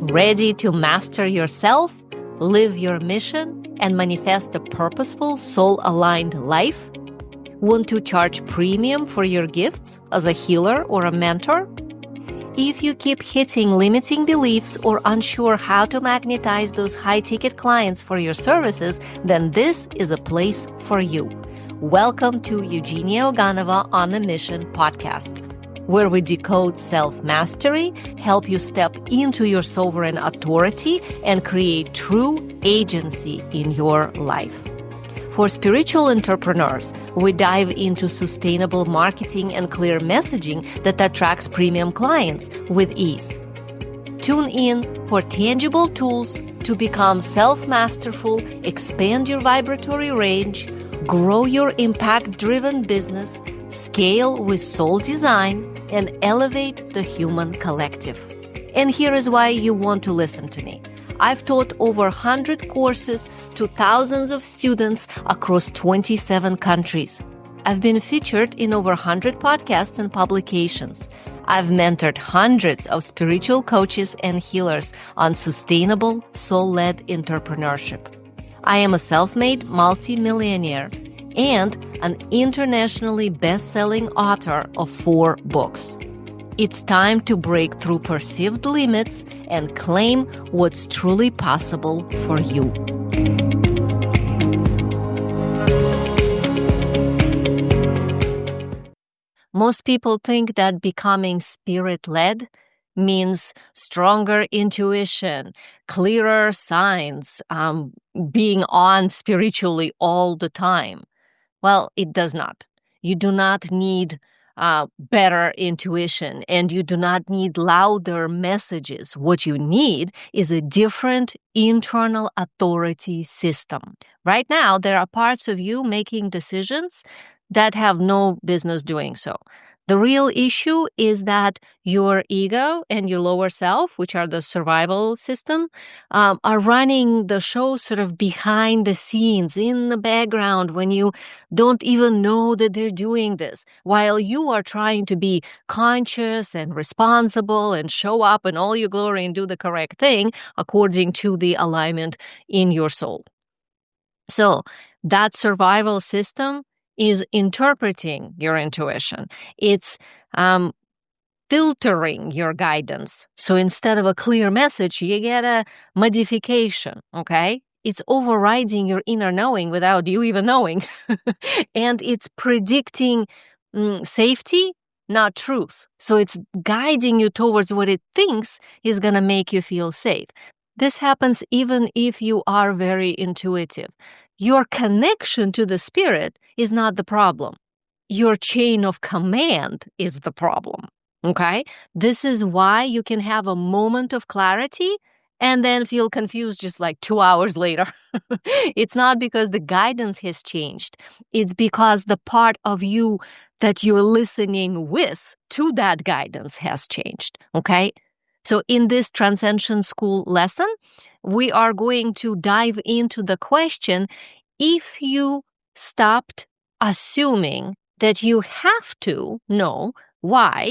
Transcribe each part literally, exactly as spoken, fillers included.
Ready to master yourself, live your mission, and manifest a purposeful, soul-aligned life? Want to charge premium for your gifts as a healer or a mentor? If you keep hitting limiting beliefs or unsure how to magnetize those high-ticket clients for your services, then this is a place for you. Welcome to Eugenia Oganova On a Mission podcast, where we decode self-mastery, help you step into your sovereign authority, and create true agency in your life. For spiritual entrepreneurs, we dive into sustainable marketing and clear messaging that attracts premium clients with ease. Tune in for tangible tools to become self-masterful, expand your vibratory range, grow your impact-driven business, scale with soul design, and elevate the human collective. And here is why you want to listen to me. I've taught over one hundred courses to thousands of students across twenty-seven countries. I've been featured in over one hundred podcasts and publications. I've mentored hundreds of spiritual coaches and healers on sustainable, soul-led entrepreneurship. I am a self-made multi-millionaire and an internationally best-selling author of four books. It's time to break through perceived limits and claim what's truly possible for you. Most people think that becoming spirit-led means stronger intuition, clearer signs, um, being on spiritually all the time. Well, it does not. You do not need uh, better intuition, and you do not need louder messages. What you need is a different internal authority system. Right now, there are parts of you making decisions that have no business doing so. The real issue is that your ego and your lower self, which are the survival system, um, are running the show sort of behind the scenes, in the background, when you don't even know that they're doing this, while you are trying to be conscious and responsible and show up in all your glory and do the correct thing according to the alignment in your soul. So that survival system is interpreting your intuition. It's um, filtering your guidance. So instead of a clear message, you get a modification, okay? It's overriding your inner knowing without you even knowing. And it's predicting mm, safety, not truth. So it's guiding you towards what it thinks is going to make you feel safe. This happens even if you are very intuitive. Your connection to the spirit is not the problem. Your chain of command is the problem, okay? This is why you can have a moment of clarity and then feel confused just like two hours later. It's not because the guidance has changed. It's because the part of you that you're listening with to that guidance has changed, okay? So in this Transcension School lesson, we are going to dive into the question, if you stopped assuming that you have to know why,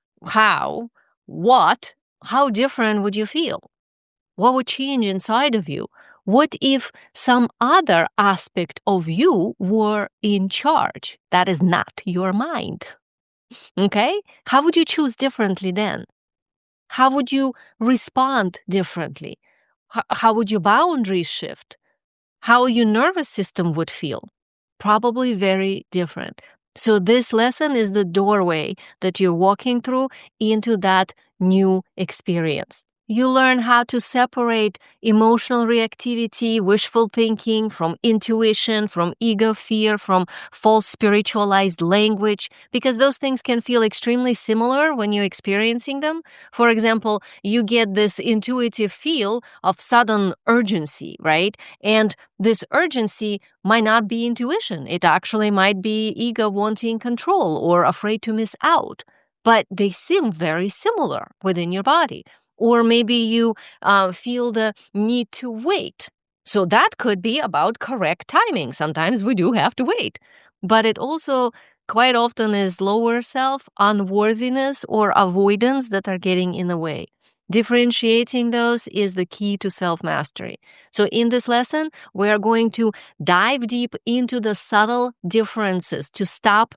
how, what, how different would you feel? What would change inside of you? What if some other aspect of you were in charge? That is not your mind. Okay? How would you choose differently then? How would you respond differently? H- how would your boundaries shift? How your nervous system would feel? Probably very different. So this lesson is the doorway that you're walking through into that new experience. You learn how to separate emotional reactivity, wishful thinking from intuition, from ego fear, from false spiritualized language, because those things can feel extremely similar when you're experiencing them. For example, you get this intuitive feel of sudden urgency, right? And this urgency might not be intuition. It actually might be ego wanting control or afraid to miss out. But they seem very similar within your body. Or maybe you uh, feel the need to wait. So that could be about correct timing. Sometimes we do have to wait. But it also quite often is lower self, unworthiness, or avoidance that are getting in the way. Differentiating those is the key to self-mastery. So in this lesson, we are going to dive deep into the subtle differences to stop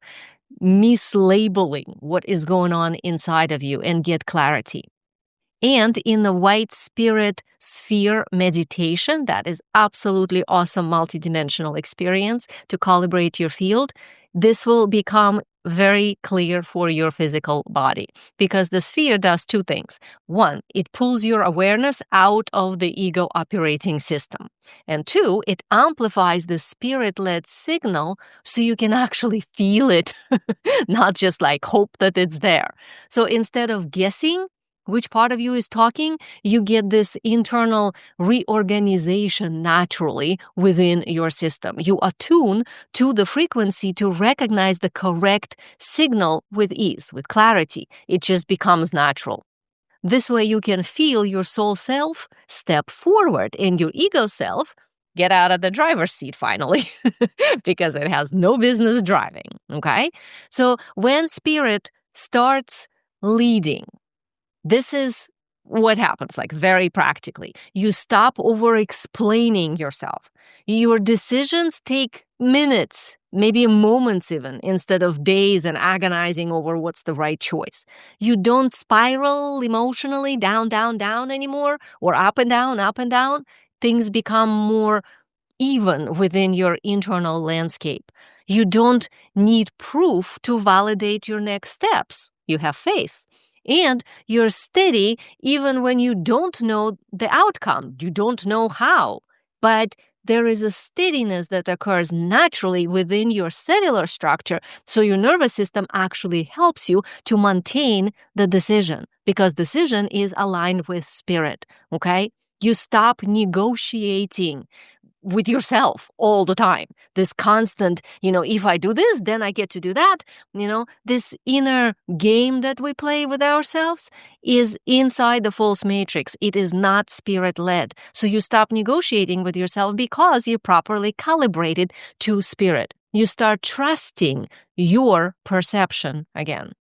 mislabeling what is going on inside of you and get clarity. And in the white spirit sphere meditation, that is absolutely awesome multidimensional experience to calibrate your field, this will become very clear for your physical body, because the sphere does two things. One, it pulls your awareness out of the ego operating system. And two, it amplifies the spirit-led signal so you can actually feel it, not just like hope that it's there. So instead of guessing which part of you is talking, you get this internal reorganization naturally within your system. You attune to the frequency to recognize the correct signal with ease, with clarity. It just becomes natural. This way you can feel your soul self step forward and your ego self get out of the driver's seat finally because it has no business driving, okay? So when spirit starts leading, this is what happens, like very practically. You stop over-explaining yourself. Your decisions take minutes, maybe moments even, instead of days and agonizing over what's the right choice. You don't spiral emotionally down, down, down anymore, or up and down, up and down. Things become more even within your internal landscape. You don't need proof to validate your next steps. You have faith. And you're steady even when you don't know the outcome. You don't know how. But there is a steadiness that occurs naturally within your cellular structure. So your nervous system actually helps you to maintain the decision, because decision is aligned with spirit. Okay? You stop negotiating with yourself all the time. This constant, you know, if I do this, then I get to do that. You know, this inner game that we play with ourselves is inside the false matrix. It is not spirit-led. So you stop negotiating with yourself because you're properly calibrated to spirit. You start trusting your perception again.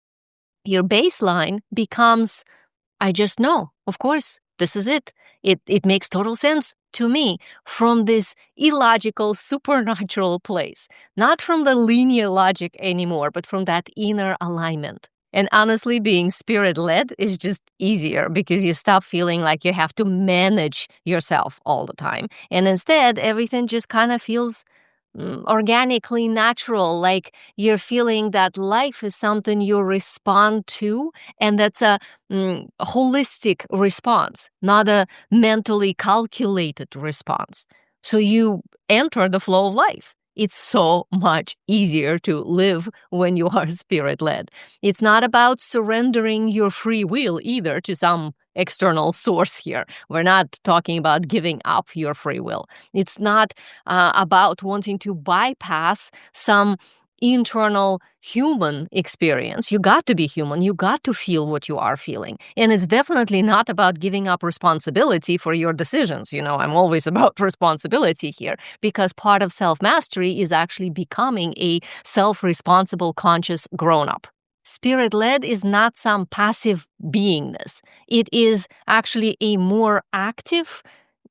Your baseline becomes, I just know, of course, this is it. It it makes total sense to me from this illogical, supernatural place, not from the linear logic anymore, but from that inner alignment. And honestly, being spirit-led is just easier because you stop feeling like you have to manage yourself all the time. And instead, everything just kind of feels mm, organically natural, like you're feeling that life is something you respond to, and that's a mm, holistic response, not a mentally calculated response. So you enter the flow of life. It's so much easier to live when you are spirit-led. It's not about surrendering your free will either to some external source here. We're not talking about giving up your free will. It's not uh, about wanting to bypass some internal human experience. You got to be human. You got to feel what you are feeling. And it's definitely not about giving up responsibility for your decisions. You know, I'm always about responsibility here, because part of self-mastery is actually becoming a self-responsible, conscious grown-up. Spirit-led is not some passive beingness. It is actually a more active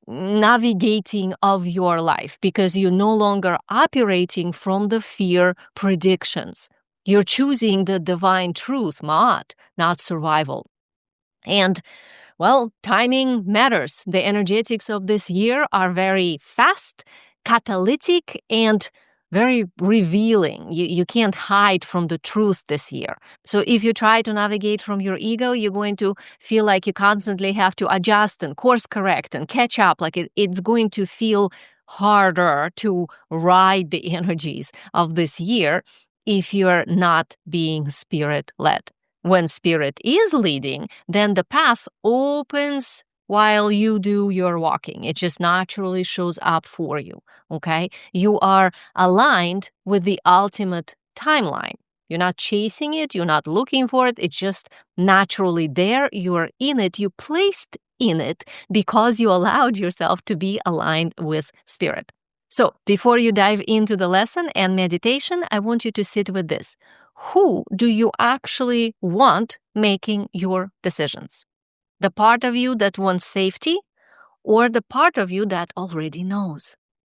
navigating of your life, because you're no longer operating from the fear predictions. You're choosing the divine truth, Ma'at, not survival. And, well, timing matters. The energetics of this year are very fast, catalytic, and very revealing. You, you can't hide from the truth this year. So if you try to navigate from your ego, you're going to feel like you constantly have to adjust and course correct and catch up. Like it, it's going to feel harder to ride the energies of this year if you're not being spirit-led. When spirit is leading, then the path opens while you do your walking. It just naturally shows up for you, okay? You are aligned with the ultimate timeline. You're not chasing it. You're not looking for it. It's just naturally there. You're in it. You placed in it because you allowed yourself to be aligned with spirit. So before you dive into the lesson and meditation, I want you to sit with this. Who do you actually want making your decisions? The part of you that wants safety or the part of you that already knows?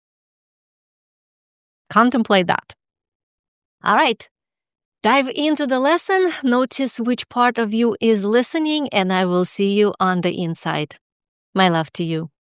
Contemplate that. All right. Dive into the lesson. Notice which part of you is listening, and I will see you on the inside. My love to you.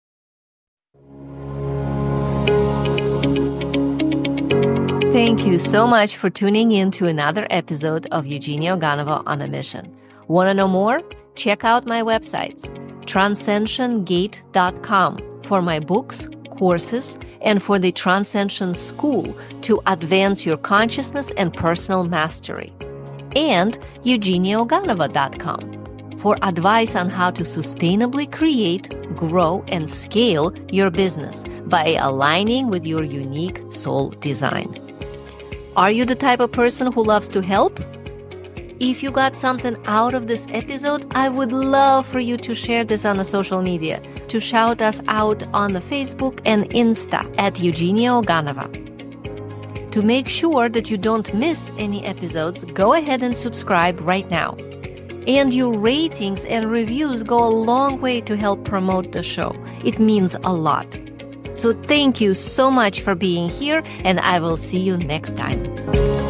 Thank you so much for tuning in to another episode of Eugenia Oganova on a Mission. Want to know more? Check out my websites, transcension gate dot com, for my books, courses, and for the Transcension School to advance your consciousness and personal mastery, and eugenia oganova dot com for advice on how to sustainably create, grow, and scale your business by aligning with your unique soul design. Are you the type of person who loves to help? If you got something out of this episode, I would love for you to share this on the social media, to shout us out on the Facebook and Insta at Eugenia Oganova. To make sure that you don't miss any episodes, go ahead and subscribe right now. And your ratings and reviews go a long way to help promote the show. It means a lot. So thank you so much for being here, and I will see you next time.